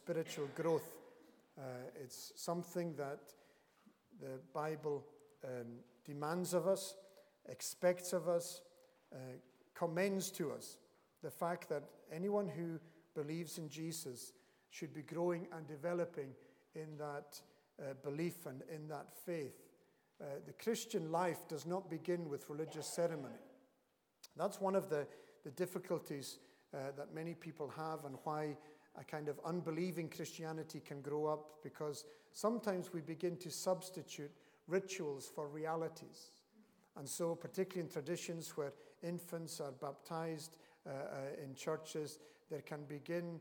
spiritual growth. It's something that the Bible demands of us, expects of us, commends to us. The fact that anyone who believes in Jesus should be growing and developing in that belief and in that faith. The Christian life does not begin with religious ceremony. That's one of the difficulties that many people have, and why a kind of unbelieving Christianity can grow up, because sometimes we begin to substitute rituals for realities. And so, particularly in traditions where infants are baptized in churches, there can begin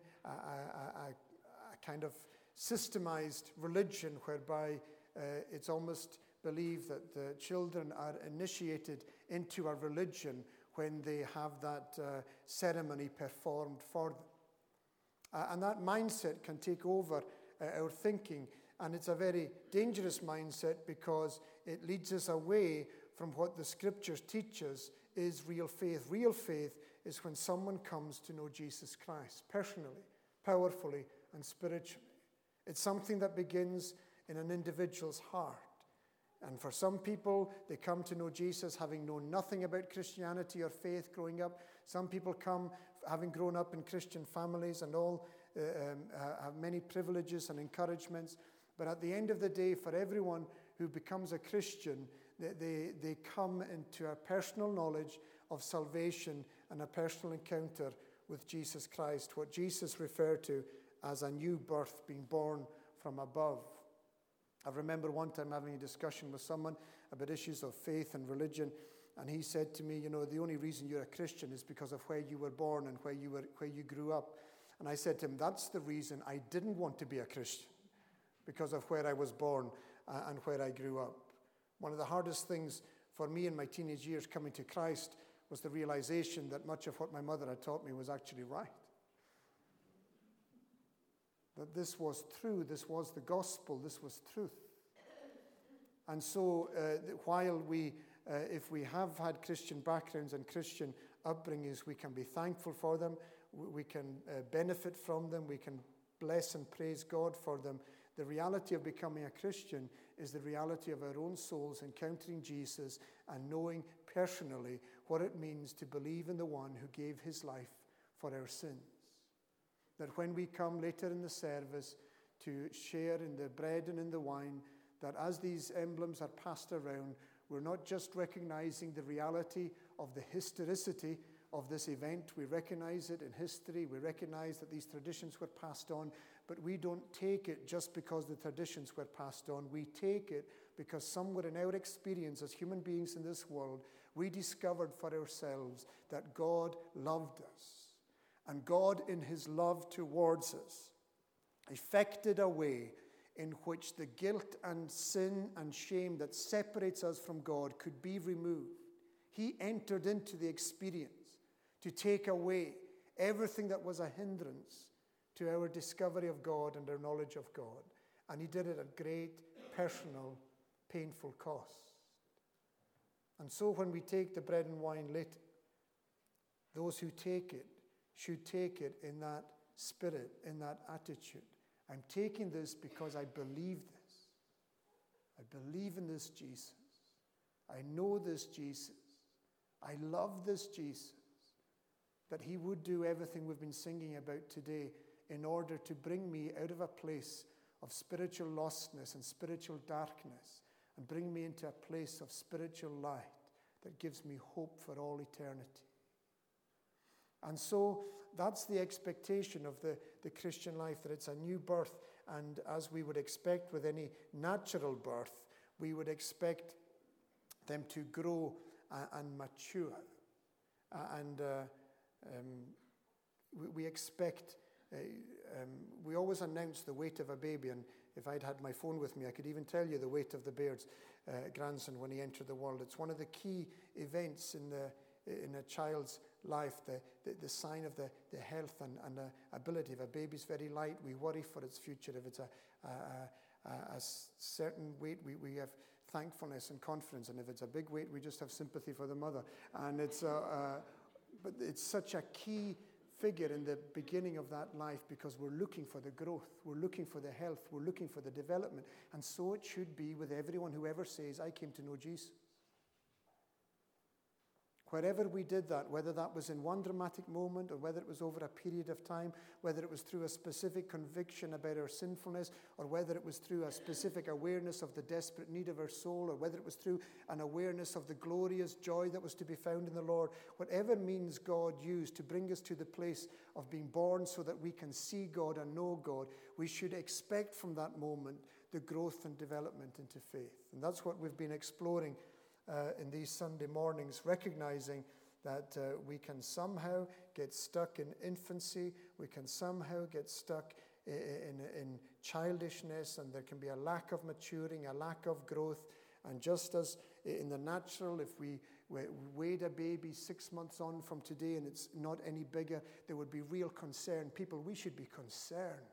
a kind of systemized religion whereby it's almost believed that the children are initiated into a religion when they have that ceremony performed for them. And that mindset can take over our thinking, and it's a very dangerous mindset because it leads us away from what the Scriptures teach us is real faith. Real faith is when someone comes to know Jesus Christ personally, powerfully, and spiritually. It's something that begins in an individual's heart. And for some people, they come to know Jesus having known nothing about Christianity or faith growing up. Some people come having grown up in Christian families and all have many privileges and encouragements. But at the end of the day, for everyone who becomes a Christian, they come into a personal knowledge of salvation and a personal encounter with Jesus Christ, what Jesus referred to as a new birth, being born from above. I remember one time having a discussion with someone about issues of faith and religion, and he said to me, the only reason you're a Christian is because of where you were born and where you grew up. And I said to him, that's the reason I didn't want to be a Christian, because of where I was born and where I grew up. One of the hardest things for me in my teenage years coming to Christ was the realization that much of what my mother had taught me was actually right. That this was true, this was the gospel, this was truth. And so while if we have had Christian backgrounds and Christian upbringings, we can be thankful for them, we can benefit from them, we can bless and praise God for them. The reality of becoming a Christian is the reality of our own souls encountering Jesus and knowing personally what it means to believe in the one who gave his life for our sins. That when we come later in the service to share in the bread and in the wine, that as these emblems are passed around, we're not just recognizing the reality of the historicity of this event. We recognize it in history. We recognize that these traditions were passed on, but we don't take it just because the traditions were passed on. We take it because somewhere in our experience as human beings in this world, we discovered for ourselves that God loved us. And God, in his love towards us, effected a way in which the guilt and sin and shame that separates us from God could be removed. He entered into the experience to take away everything that was a hindrance to our discovery of God and our knowledge of God. And he did it at great personal, painful cost. And so when we take the bread and wine later, those who take it should take it in that spirit, in that attitude. I'm taking this because I believe this. I believe in this Jesus. I know this Jesus. I love this Jesus. That he would do everything we've been singing about today in order to bring me out of a place of spiritual lostness and spiritual darkness and bring me into a place of spiritual light that gives me hope for all eternity. And so that's the expectation of the Christian life, that it's a new birth. And as we would expect with any natural birth, we would expect them to grow and mature. We expect, we always announce the weight of a baby. And if I'd had my phone with me, I could even tell you the weight of the Baird's grandson when he entered the world. It's one of the key events in a child's life, the sign of the health and ability. If a baby's very light, we worry for its future. If it's a certain weight, we have thankfulness and confidence. And if it's a big weight, we just have sympathy for the mother. And but it's such a key figure in the beginning of that life because we're looking for the growth, we're looking for the health, we're looking for the development. And so it should be with everyone who ever says, I came to know Jesus. Wherever we did that, whether that was in one dramatic moment or whether it was over a period of time, whether it was through a specific conviction about our sinfulness or whether it was through a specific awareness of the desperate need of our soul or whether it was through an awareness of the glorious joy that was to be found in the Lord, whatever means God used to bring us to the place of being born so that we can see God and know God, we should expect from that moment the growth and development into faith. And that's what we've been exploring in these Sunday mornings, recognizing that we can somehow get stuck in infancy, we can somehow get stuck in childishness, and there can be a lack of maturing, a lack of growth. And just as in the natural, if we weighed a baby 6 months on from today and it's not any bigger, there would be real concern. People, we should be concerned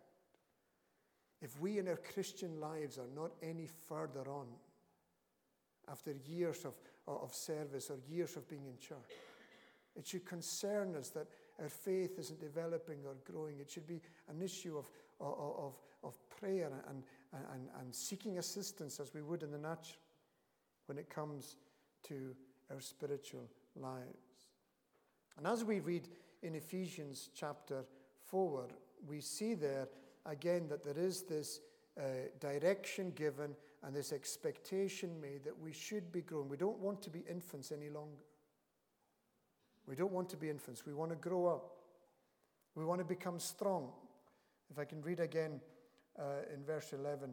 if we in our Christian lives are not any further on after years of service or years of being in church. It should concern us that our faith isn't developing or growing. It should be an issue of prayer and seeking assistance as we would in the natural when it comes to our spiritual lives. And as we read in Ephesians chapter 4, we see there again that there is this direction given and this expectation made that we should be growing. We don't want to be infants any longer. We don't want to be infants. We want to grow up. We want to become strong. If I can read again in verse 11,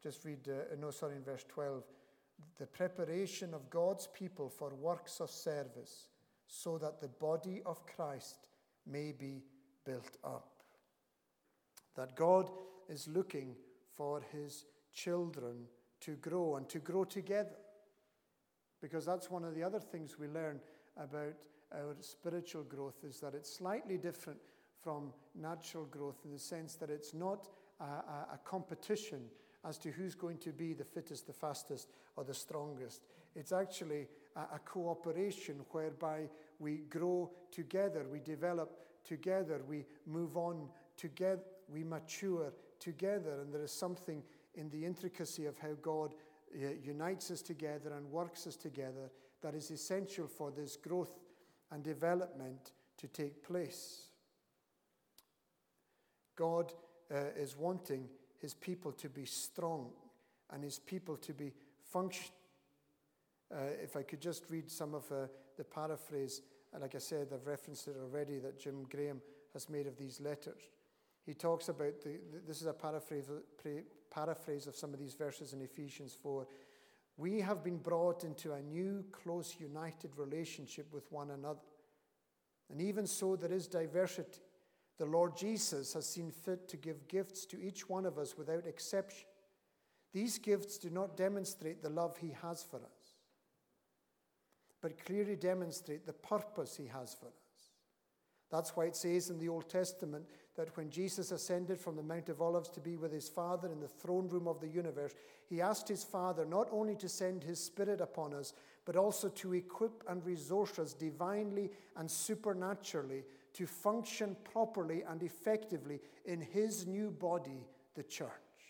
in verse 12. The preparation of God's people for works of service so that the body of Christ may be built up. That God is looking for his children to grow and to grow together. Because that's one of the other things we learn about our spiritual growth, is that it's slightly different from natural growth in the sense that it's not a competition as to who's going to be the fittest, the fastest, or the strongest. It's actually a cooperation whereby we grow together, we develop together, we move on together, we mature together, and there is something in the intricacy of how God unites us together and works us together that is essential for this growth and development to take place. God is wanting his people to be strong and his people to be functional. If I could just read some of the paraphrase, like I said, I've referenced it already, that Jim Graham has made of these letters. He talks about, this is a paraphrase of some of these verses in Ephesians 4. We have been brought into a new, close, united relationship with one another. And even so, there is diversity. The Lord Jesus has seen fit to give gifts to each one of us without exception. These gifts do not demonstrate the love he has for us, but clearly demonstrate the purpose he has for us. That's why it says in the Old Testament that when Jesus ascended from the Mount of Olives to be with his Father in the throne room of the universe, he asked his Father not only to send his Spirit upon us, but also to equip and resource us divinely and supernaturally to function properly and effectively in his new body, the church.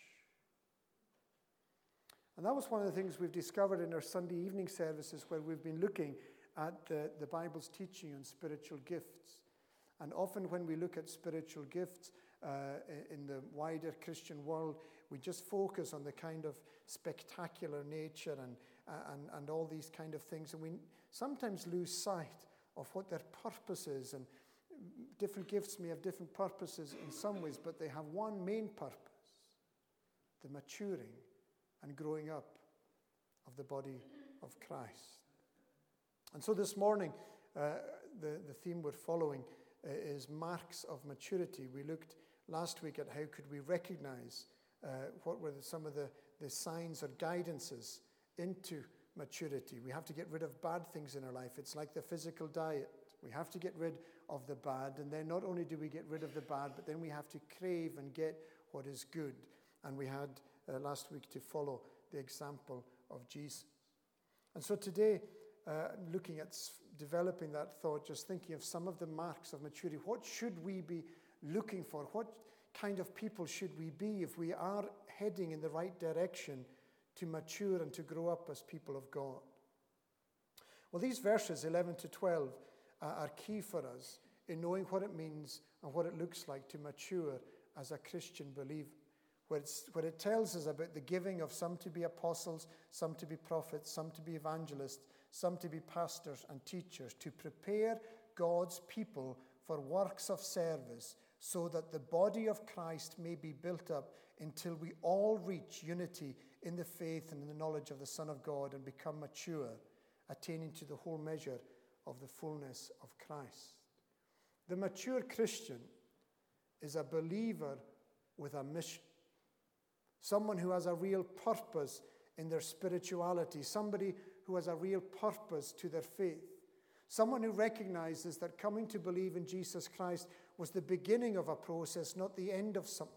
And that was one of the things we've discovered in our Sunday evening services, where we've been looking at the Bible's teaching on spiritual gifts. And often when we look at spiritual gifts in the wider Christian world, we just focus on the kind of spectacular nature and all these kind of things. And we sometimes lose sight of what their purpose is. And different gifts may have different purposes in some ways, but they have one main purpose: the maturing and growing up of the body of Christ. And so this morning, the theme we're following is marks of maturity. We looked last week at how could we recognize what were some of the signs or guidances into maturity. We have to get rid of bad things in our life. It's like the physical diet. We have to get rid of the bad, and then not only do we get rid of the bad, but then we have to crave and get what is good. And we had last week to follow the example of Jesus. And so today, looking at developing that thought, just thinking of some of the marks of maturity. What should we be looking for? What kind of people should we be if we are heading in the right direction to mature and to grow up as people of God? Well, these verses 11 to 12 are key for us in knowing what it means and what it looks like to mature as a Christian believer. Where it tells us about the giving of some to be apostles, some to be prophets, some to be evangelists, some to be pastors and teachers, to prepare God's people for works of service, so that the body of Christ may be built up until we all reach unity in the faith and in the knowledge of the Son of God and become mature, attaining to the whole measure of the fullness of Christ. The mature Christian is a believer with a mission. Someone who has a real purpose in their spirituality. Somebody who has a real purpose to their faith. Someone who recognizes that coming to believe in Jesus Christ was the beginning of a process, not the end of something.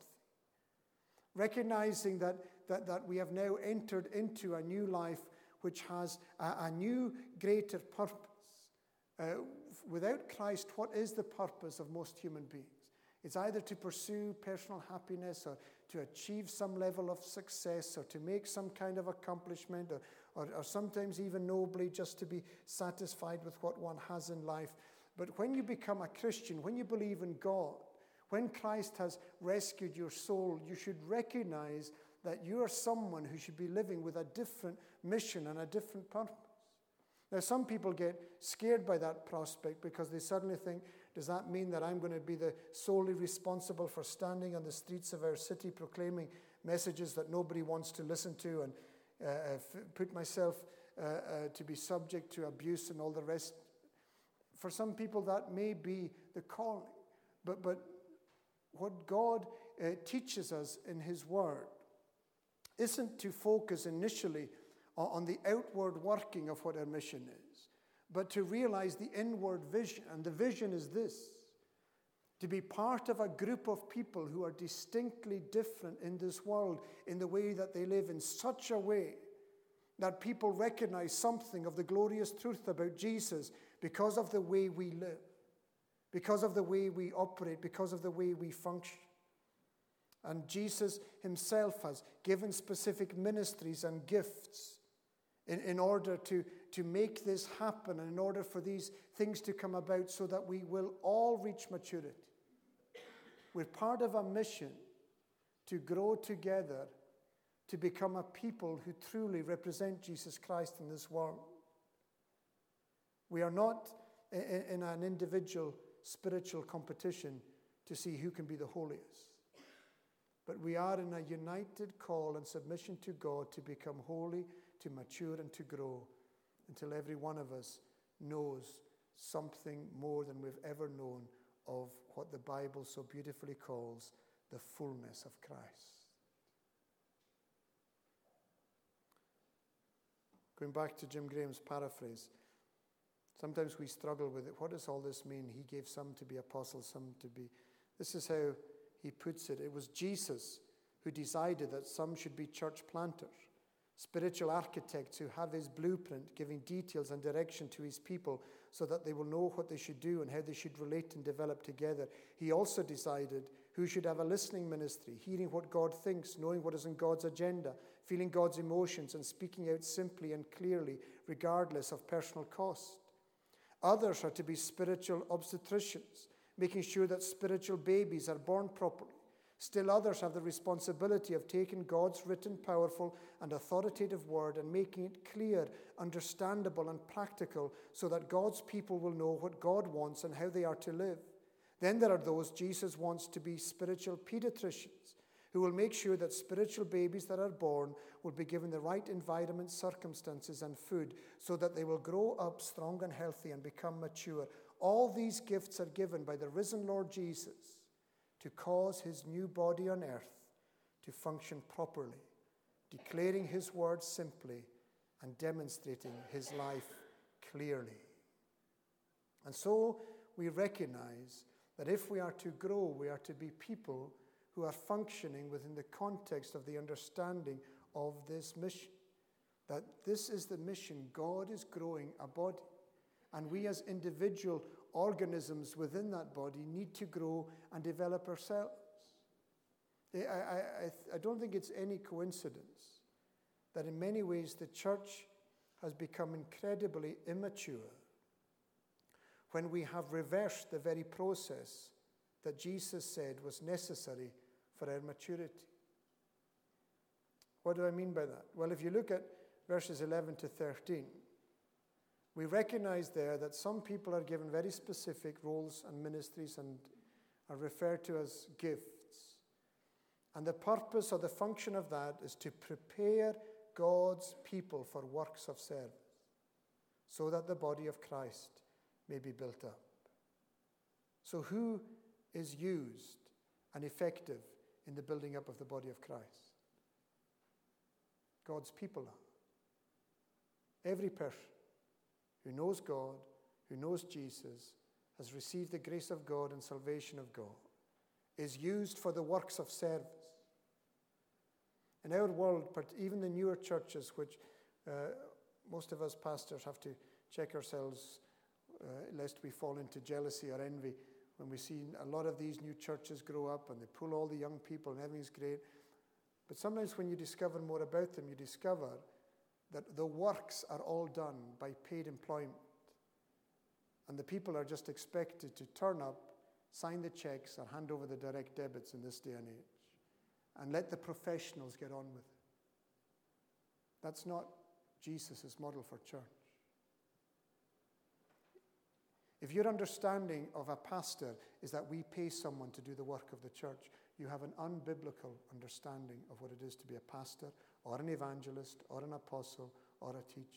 Recognizing that we have now entered into a new life which has a new, greater purpose. Without Christ, what is the purpose of most human beings? It's either to pursue personal happiness or to achieve some level of success or to make some kind of accomplishment or sometimes even nobly just to be satisfied with what one has in life. But when you become a Christian, when you believe in God, when Christ has rescued your soul, you should recognize that you are someone who should be living with a different mission and a different purpose. Now, some people get scared by that prospect because they suddenly think, does that mean that I'm going to be the solely responsible for standing on the streets of our city proclaiming messages that nobody wants to listen to and put myself to be subject to abuse and all the rest? For some people, that may be the calling. But what God teaches us in His Word isn't to focus initially on the outward working of what our mission is, but to realize the inward vision. And the vision is this: to be part of a group of people who are distinctly different in this world in the way that they live, in such a way that people recognize something of the glorious truth about Jesus because of the way we live, because of the way we operate, because of the way we function. And Jesus Himself has given specific ministries and gifts in order to make this happen and in order for these things to come about so that we will all reach maturity. We're part of a mission to grow together, to become a people who truly represent Jesus Christ in this world. We are not in an individual spiritual competition to see who can be the holiest. But we are in a united call and submission to God to become holy, to mature and to grow until every one of us knows something more than we've ever known of what the Bible so beautifully calls the fullness of Christ. Going back to Jim Graham's paraphrase, sometimes we struggle with it. What does all this mean? He gave some to be apostles, some to be... This is how he puts it. It was Jesus who decided that some should be church planters, spiritual architects who have His blueprint, giving details and direction to His people so that they will know what they should do and how they should relate and develop together. He also decided who should have a listening ministry, hearing what God thinks, knowing what is in God's agenda, feeling God's emotions, and speaking out simply and clearly, regardless of personal cost. Others are to be spiritual obstetricians, making sure that spiritual babies are born properly. Still others have the responsibility of taking God's written, powerful, and authoritative word and making it clear, understandable, and practical so that God's people will know what God wants and how they are to live. Then there are those Jesus wants to be spiritual pediatricians who will make sure that spiritual babies that are born will be given the right environment, circumstances, and food so that they will grow up strong and healthy and become mature. All these gifts are given by the risen Lord Jesus to cause His new body on earth to function properly, declaring His word simply and demonstrating His life clearly. And so we recognize that if we are to grow, we are to be people who are functioning within the context of the understanding of this mission. That this is the mission. God is growing a body. And we as individual organisms within that body need to grow and develop ourselves. I don't think it's any coincidence that in many ways the church has become incredibly immature when we have reversed the very process that Jesus said was necessary for our maturity. What do I mean by that? Well, if you look at verses 11 to 13, we recognize there that some people are given very specific roles and ministries and are referred to as gifts. And the purpose or the function of that is to prepare God's people for works of service, so that the body of Christ may be built up. So who is used and effective in the building up of the body of Christ? God's people are. Every person who knows God, who knows Jesus, has received the grace of God and salvation of God, is used for the works of service. In our world, but even the newer churches, which most of us pastors have to check ourselves lest we fall into jealousy or envy when we see a lot of these new churches grow up and they pull all the young people and everything's great. But sometimes when you discover more about them, you discover that the works are all done by paid employment. And the people are just expected to turn up, sign the checks, or hand over the direct debits in this day and age. And let the professionals get on with it. That's not Jesus' model for church. If your understanding of a pastor is that we pay someone to do the work of the church, you have an unbiblical understanding of what it is to be a pastor or an evangelist or an apostle or a teacher.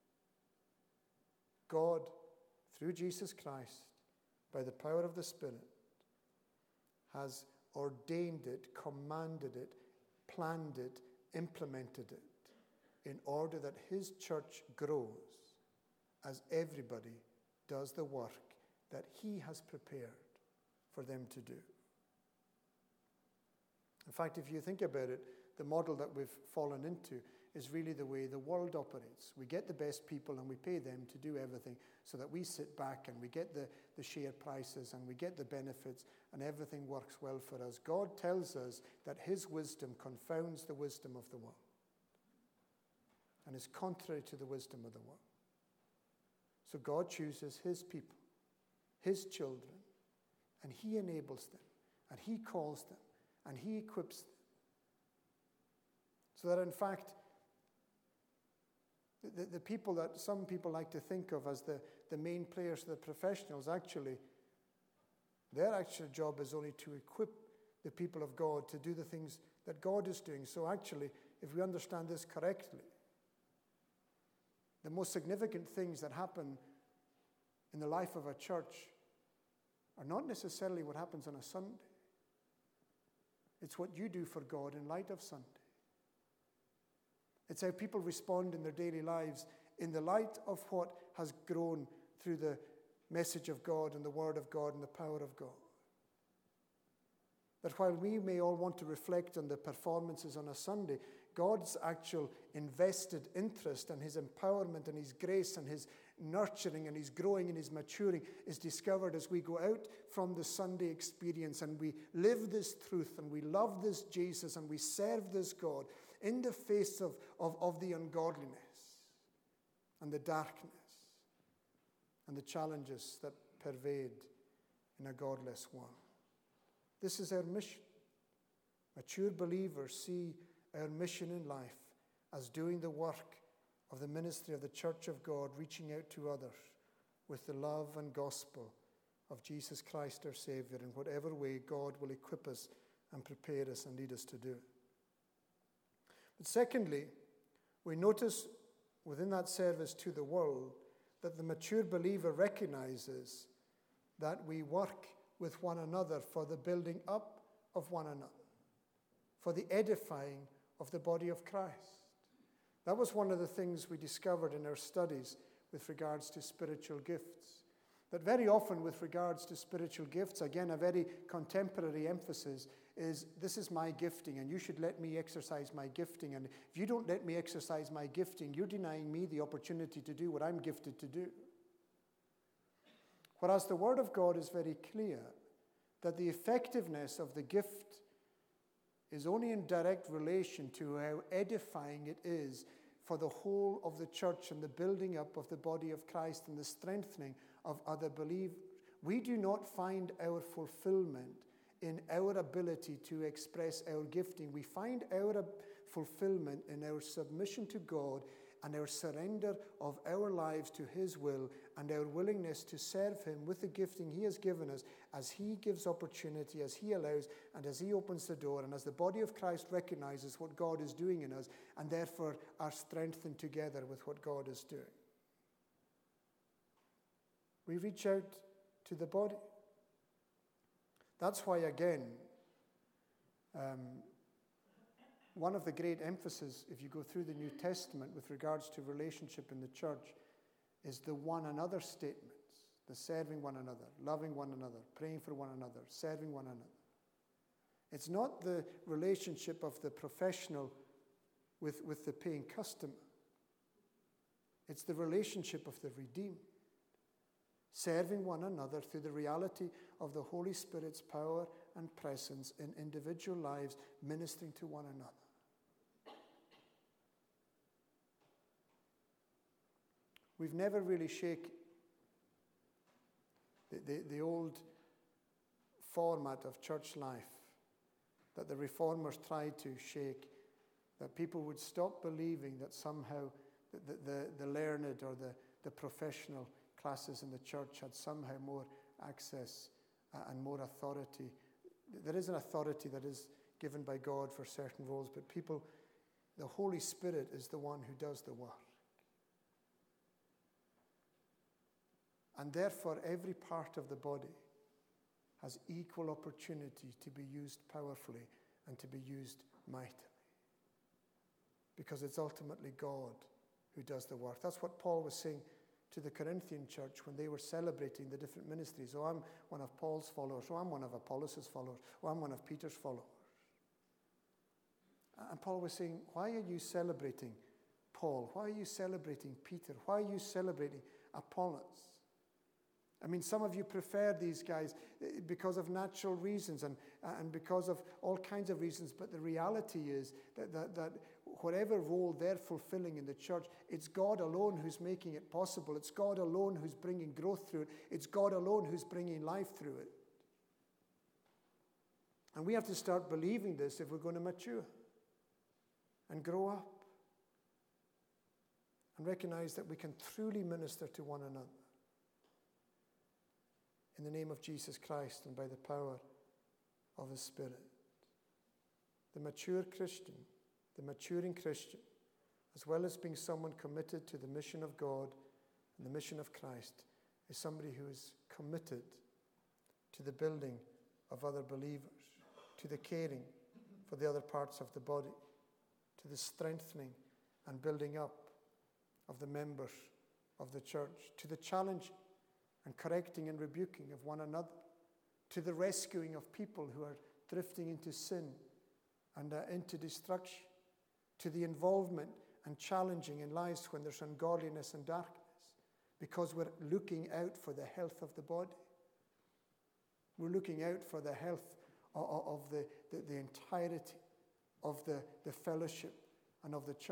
God, through Jesus Christ, by the power of the Spirit, has ordained it, commanded it, planned it, implemented it, in order that his church grows as everybody does the work that he has prepared for them to do. In fact, if you think about it, the model that we've fallen into is really the way the world operates. We get the best people and we pay them to do everything so that we sit back and we get the share prices and we get the benefits and everything works well for us. God tells us that his wisdom confounds the wisdom of the world and is contrary to the wisdom of the world. So God chooses his people, his children, and he enables them, and he calls them, and he equips them. So that in fact, the people that some people like to think of as the main players, the professionals, actually, their actual job is only to equip the people of God to do the things that God is doing. So actually, if we understand this correctly, the most significant things that happen in the life of a church are not necessarily what happens on a Sunday. It's what you do for God in light of Sunday. It's how people respond in their daily lives in the light of what has grown through the message of God and the Word of God and the power of God. That while we may all want to reflect on the performances on a Sunday, God's actual invested interest and his empowerment and his grace and his nurturing and his growing and his maturing is discovered as we go out from the Sunday experience and we live this truth and we love this Jesus and we serve this God in the face of the ungodliness and the darkness and the challenges that pervade in a godless world. This is our mission. Mature believers see our mission in life as doing the work of the ministry of the Church of God, reaching out to others with the love and gospel of Jesus Christ our Savior in whatever way God will equip us and prepare us and lead us to do. But secondly, we notice within that service to the world that the mature believer recognizes that we work with one another for the building up of one another, for the edifying of the body of Christ. That was one of the things we discovered in our studies with regards to spiritual gifts. That very often with regards to spiritual gifts, again, a very contemporary emphasis is, this is my gifting and you should let me exercise my gifting. And if you don't let me exercise my gifting, you're denying me the opportunity to do what I'm gifted to do. Whereas the Word of God is very clear that the effectiveness of the gift is only in direct relation to how edifying it is for the whole of the church and the building up of the body of Christ and the strengthening of other believers. We do not find our fulfillment in our ability to express our gifting. We find our fulfillment in our submission to God and our surrender of our lives to His will and our willingness to serve Him with the gifting He has given us as He gives opportunity, as He allows, and as He opens the door, and as the body of Christ recognizes what God is doing in us and therefore are strengthened together with what God is doing. We reach out to the body. That's why, again, one of the great emphasis, if you go through the New Testament with regards to relationship in the church, is the one another statements, the serving one another, loving one another, praying for one another, serving one another. It's not the relationship of the professional with the paying customer. It's the relationship of the redeemed, serving one another through the reality of the Holy Spirit's power and presence in individual lives, ministering to one another. We've never really shaken the old format of church life that the reformers tried to shake, that people would stop believing that somehow the learned or the professional classes in the church had somehow more access and more authority. There is an authority that is given by God for certain roles, but people, the Holy Spirit is the one who does the work. And therefore, every part of the body has equal opportunity to be used powerfully and to be used mightily. Because it's ultimately God who does the work. That's what Paul was saying to the Corinthian church when they were celebrating the different ministries. Oh, I'm one of Paul's followers. Oh, I'm one of Apollos' followers. Oh, I'm one of Peter's followers. And Paul was saying, why are you celebrating Paul? Why are you celebrating Peter? Why are you celebrating Apollos? I mean, some of you prefer these guys because of natural reasons and because of all kinds of reasons, but the reality is that whatever role they're fulfilling in the church, it's God alone who's making it possible. It's God alone who's bringing growth through it. It's God alone who's bringing life through it. And we have to start believing this if we're going to mature and grow up and recognize that we can truly minister to one another in the name of Jesus Christ and by the power of His Spirit. The mature Christian, the maturing Christian, as well as being someone committed to the mission of God and the mission of Christ, is somebody who is committed to the building of other believers, to the caring for the other parts of the body, to the strengthening and building up of the members of the church, to the challenging and correcting and rebuking of one another, to the rescuing of people who are drifting into sin and into destruction, to the involvement and challenging in lives when there's ungodliness and darkness, because we're looking out for the health of the body. We're looking out for the health of the entirety of the fellowship and of the church.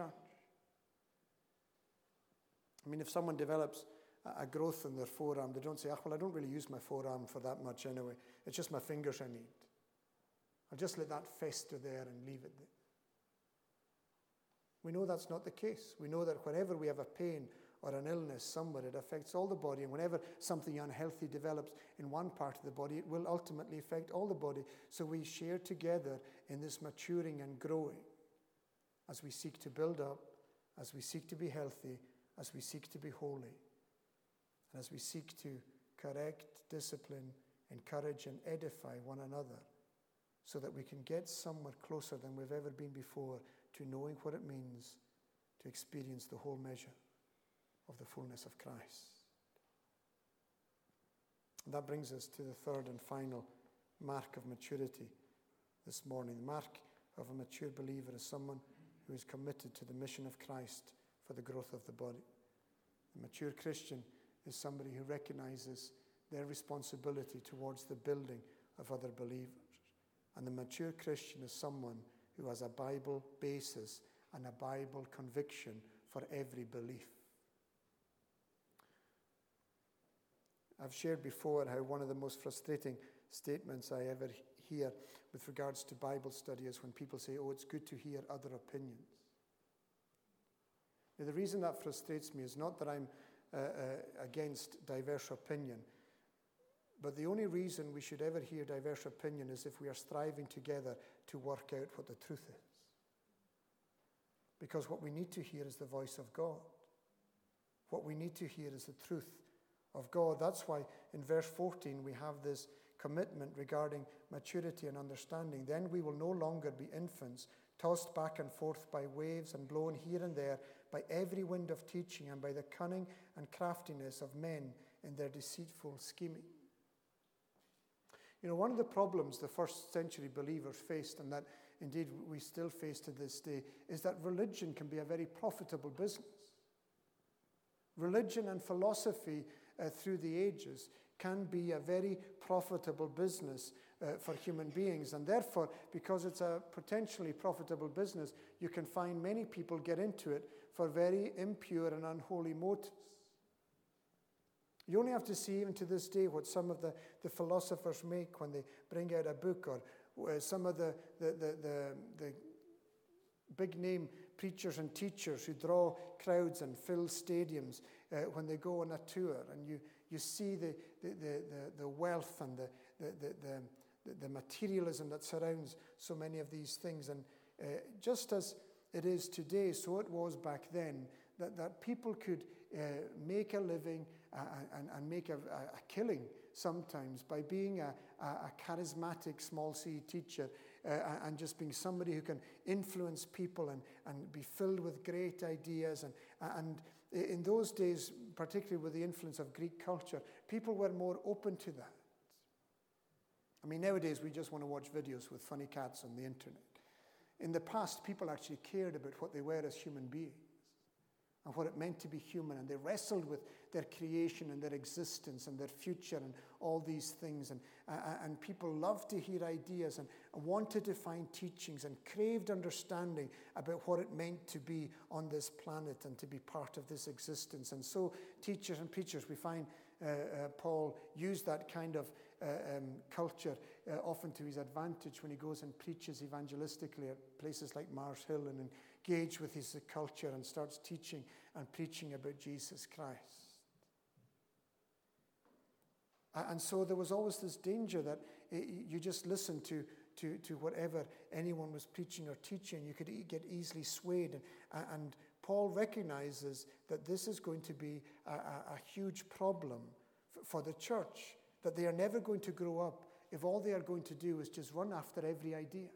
I mean, if someone develops a growth in their forearm, they don't say, well, I don't really use my forearm for that much anyway. It's just my fingers I need. I'll just let that fester there and leave it there. We know that's not the case. We know that whenever we have a pain or an illness somewhere, it affects all the body. And whenever something unhealthy develops in one part of the body, it will ultimately affect all the body. So we share together in this maturing and growing as we seek to build up, as we seek to be healthy, as we seek to be holy, and as we seek to correct, discipline, encourage, and edify one another so that we can get somewhere closer than we've ever been before to knowing what it means to experience the whole measure of the fullness of Christ. And that brings us to the third and final mark of maturity this morning. The mark of a mature believer is someone who is committed to the mission of Christ for the growth of the body. A mature Christian is somebody who recognizes their responsibility towards the building of other believers. And the mature Christian is someone who has a Bible basis and a Bible conviction for every belief. I've shared before how one of the most frustrating statements I ever hear with regards to Bible study is when people say, oh, it's good to hear other opinions. Now, the reason that frustrates me is not that I'm against diverse opinion, but the only reason we should ever hear diverse opinion is if we are striving together to work out what the truth is. Because what we need to hear is the voice of God. What we need to hear is the truth of God. That's why in verse 14 we have this commitment regarding maturity and understanding. Then we will no longer be infants, tossed back and forth by waves and blown here and there by every wind of teaching and by the cunning and craftiness of men in their deceitful scheming. You know, one of the problems the first century believers faced, and that indeed we still face to this day, is that religion can be a very profitable business. Religion and philosophy through the ages can be a very profitable business for human beings. And therefore, because it's a potentially profitable business, you can find many people get into it for very impure and unholy motives. You only have to see even to this day what some of the philosophers make when they bring out a book, or some of the big name preachers and teachers who draw crowds and fill stadiums when they go on a tour, and you see the wealth and the materialism that surrounds so many of these things. And just as it is today, so it was back then, that people could make a living and make a killing sometimes by being a charismatic small C teacher and just being somebody who can influence people and be filled with great ideas. And in those days, particularly with the influence of Greek culture, people were more open to that. I mean, nowadays we just want to watch videos with funny cats on the internet. In the past, people actually cared about what they were as human beings and what it meant to be human, and they wrestled with their creation and their existence and their future and all these things. And people loved to hear ideas and wanted to find teachings and craved understanding about what it meant to be on this planet and to be part of this existence. And so teachers and preachers, we find Paul used that kind of culture often to his advantage when he goes and preaches evangelistically at places like Mars Hill and engage with his culture and starts teaching and preaching about Jesus Christ. And so there was always this danger that you just listened to whatever anyone was preaching or teaching. You could get easily swayed. And Paul recognizes that this is going to be a huge problem for the church, that they are never going to grow up if all they are going to do is just run after every idea.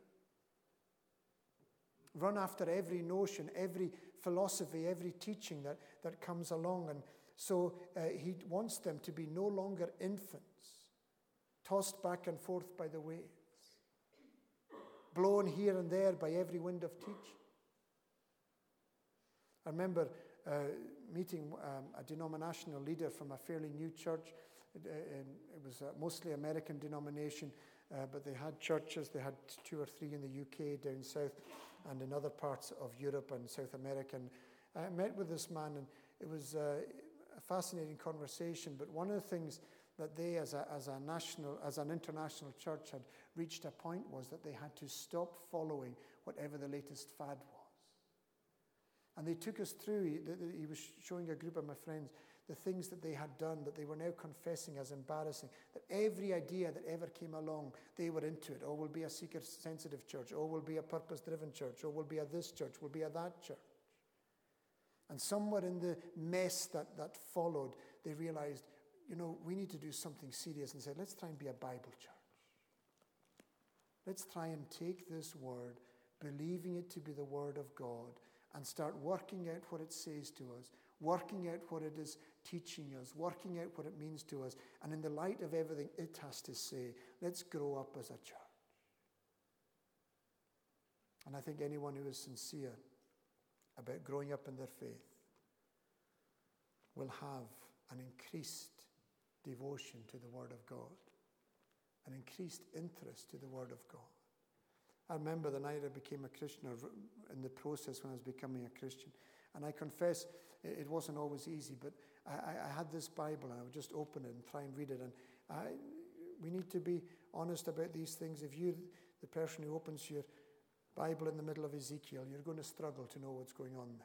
Run after every notion, every philosophy, every teaching that comes along. And so he wants them to be no longer infants, tossed back and forth by the waves, blown here and there by every wind of teaching. I remember meeting a denominational leader from a fairly new church. It was a mostly American denomination, but they had churches. They had 2 or 3 in the UK, down south, and in other parts of Europe and South America. And I met with this man, and it was a fascinating conversation. But one of the things that they, as an international church, had reached a point was that they had to stop following whatever the latest fad was. And they took us through, he was showing a group of my friends the things that they had done that they were now confessing as embarrassing, that every idea that ever came along, they were into it. Oh, we'll be a seeker-sensitive church. Oh, we'll be a purpose-driven church. Oh, we'll be a this church. We'll be a that church. And somewhere in the mess that followed, they realized, we need to do something serious, and said, let's try and be a Bible church. Let's try and take this word, believing it to be the word of God, and start working out what it says to us, working out what it is teaching us, working out what it means to us. And in the light of everything it has to say, let's grow up as a church. And I think anyone who is sincere about growing up in their faith will have an increased devotion to the Word of God, an increased interest to the Word of God. I remember the night I became a Christian, or in the process when I was becoming a Christian, and I confess it wasn't always easy, but I had this Bible, and I would just open it and try and read it, and we need to be honest about these things. If you're the person who opens your Bible in the middle of Ezekiel, you're going to struggle to know what's going on there.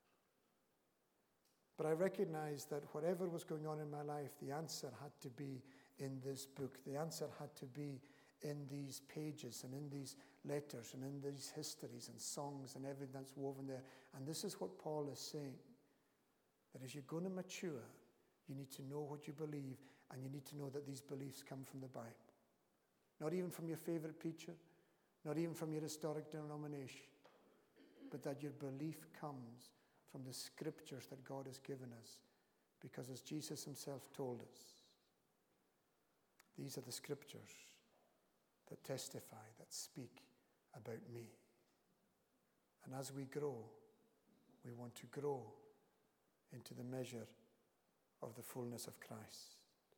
But I recognized that whatever was going on in my life, the answer had to be in this book. The answer had to be in these pages and in these letters and in these histories and songs and everything that's woven there. And this is what Paul is saying, that as you're going to mature, you need to know what you believe, and you need to know that these beliefs come from the Bible. Not even from your favorite preacher, not even from your historic denomination, but that your belief comes from the scriptures that God has given us. Because as Jesus himself told us, these are the scriptures that testify, that speak about me. And as we grow, we want to grow into the measure of the fullness of Christ.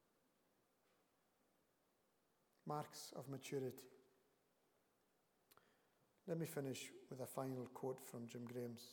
Marks of maturity. Let me finish with a final quote from Jim Graham's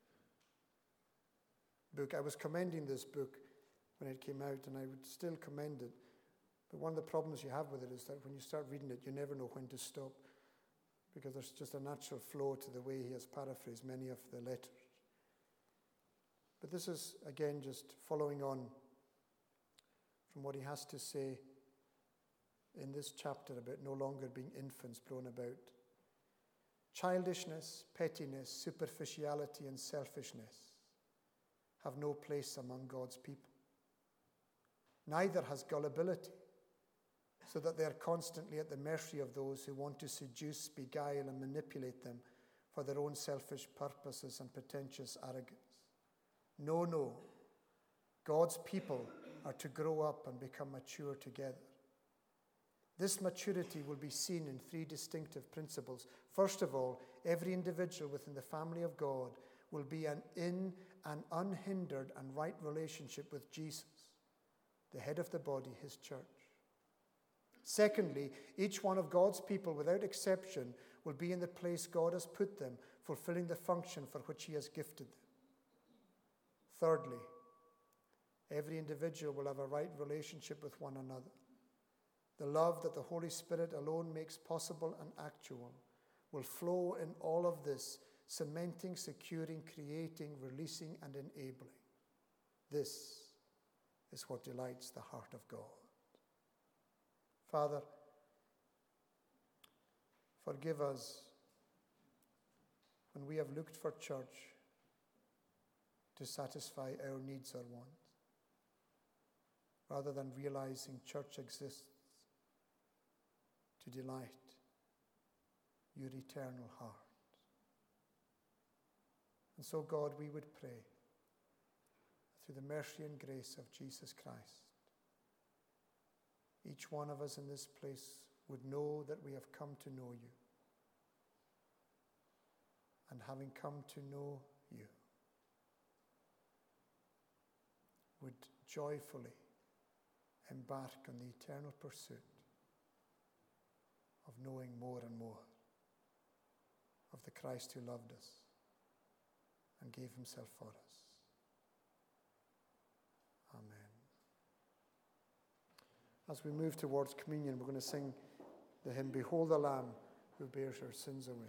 book. I was commending this book when it came out, and I would still commend it. But one of the problems you have with it is that when you start reading it, you never know when to stop, because there's just a natural flow to the way he has paraphrased many of the letters. But this is, again, just following on from what he has to say in this chapter about no longer being infants blown about. Childishness, pettiness, superficiality, and selfishness have no place among God's people. Neither has gullibility, so that they are constantly at the mercy of those who want to seduce, beguile, and manipulate them for their own selfish purposes and pretentious arrogance. No, no. God's people are to grow up and become mature together. This maturity will be seen in three distinctive principles. First of all, every individual within the family of God will be in an unhindered and right relationship with Jesus, the head of the body, his church. Secondly, each one of God's people, without exception, will be in the place God has put them, fulfilling the function for which he has gifted them. Thirdly, every individual will have a right relationship with one another. The love that the Holy Spirit alone makes possible and actual will flow in all of this, cementing, securing, creating, releasing, and enabling. This is what delights the heart of God. Father, forgive us when we have looked for church to satisfy our needs or wants, rather than realizing church exists to delight your eternal heart. And so, God, we would pray through the mercy and grace of Jesus Christ, each one of us in this place would know that we have come to know you. And having come to know you, would joyfully embark on the eternal pursuit of knowing more and more of the Christ who loved us and gave himself for us. Amen. As we move towards communion, we're going to sing the hymn, Behold the Lamb who bears our sins away.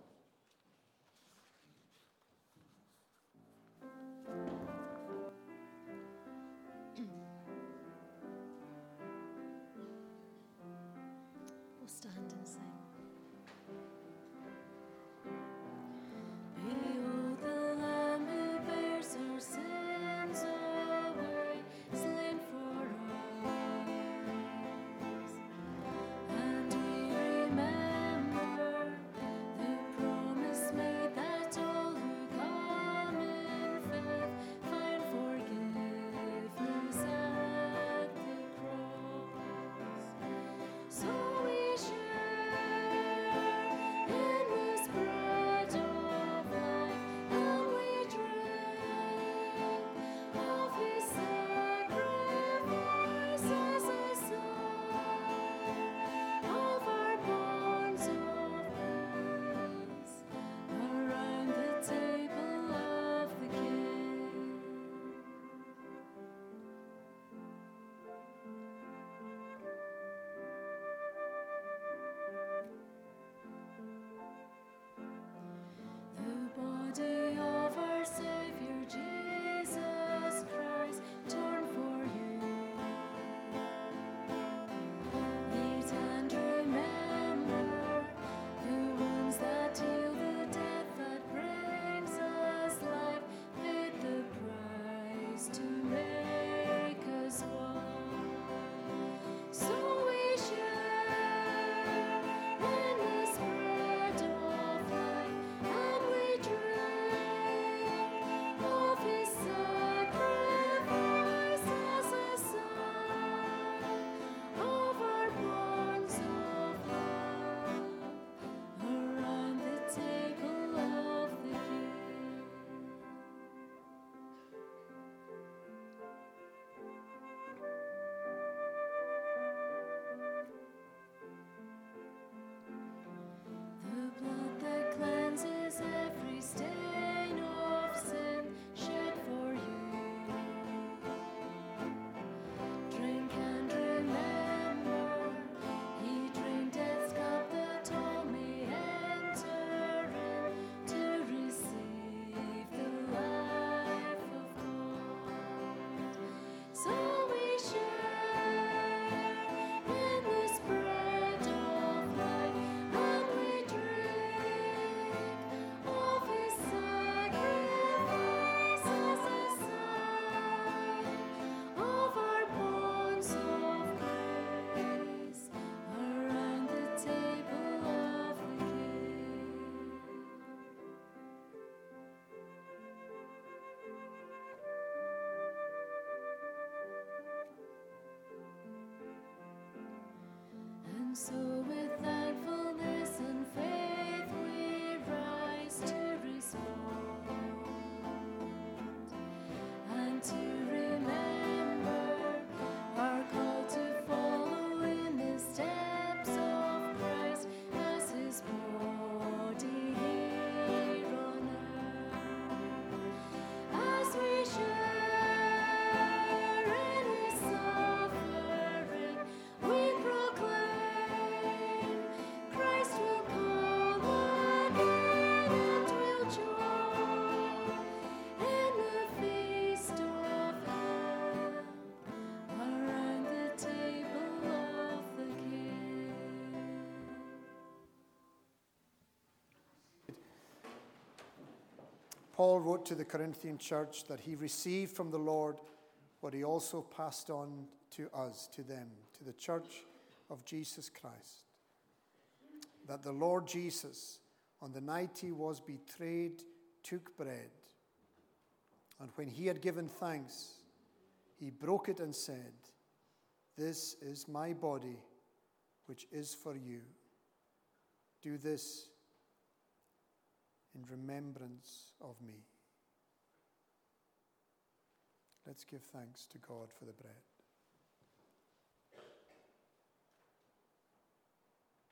We'll stand and sing. And we remember the So with thankfulness and faith we rise to respond and to remember our call to follow in the steps of Christ as his body here on earth. As we share in his suffering, we proclaim Christ will come again and will join in the feast of love around the table of the King. Paul wrote to the Corinthian church that he received from the Lord what he also passed on to us, to them, to the church of Jesus Christ. That the Lord Jesus, on the night he was betrayed, took bread. And when he had given thanks, he broke it and said, "This is my body, which is for you. Do this in remembrance of me." Let's give thanks to God for the bread.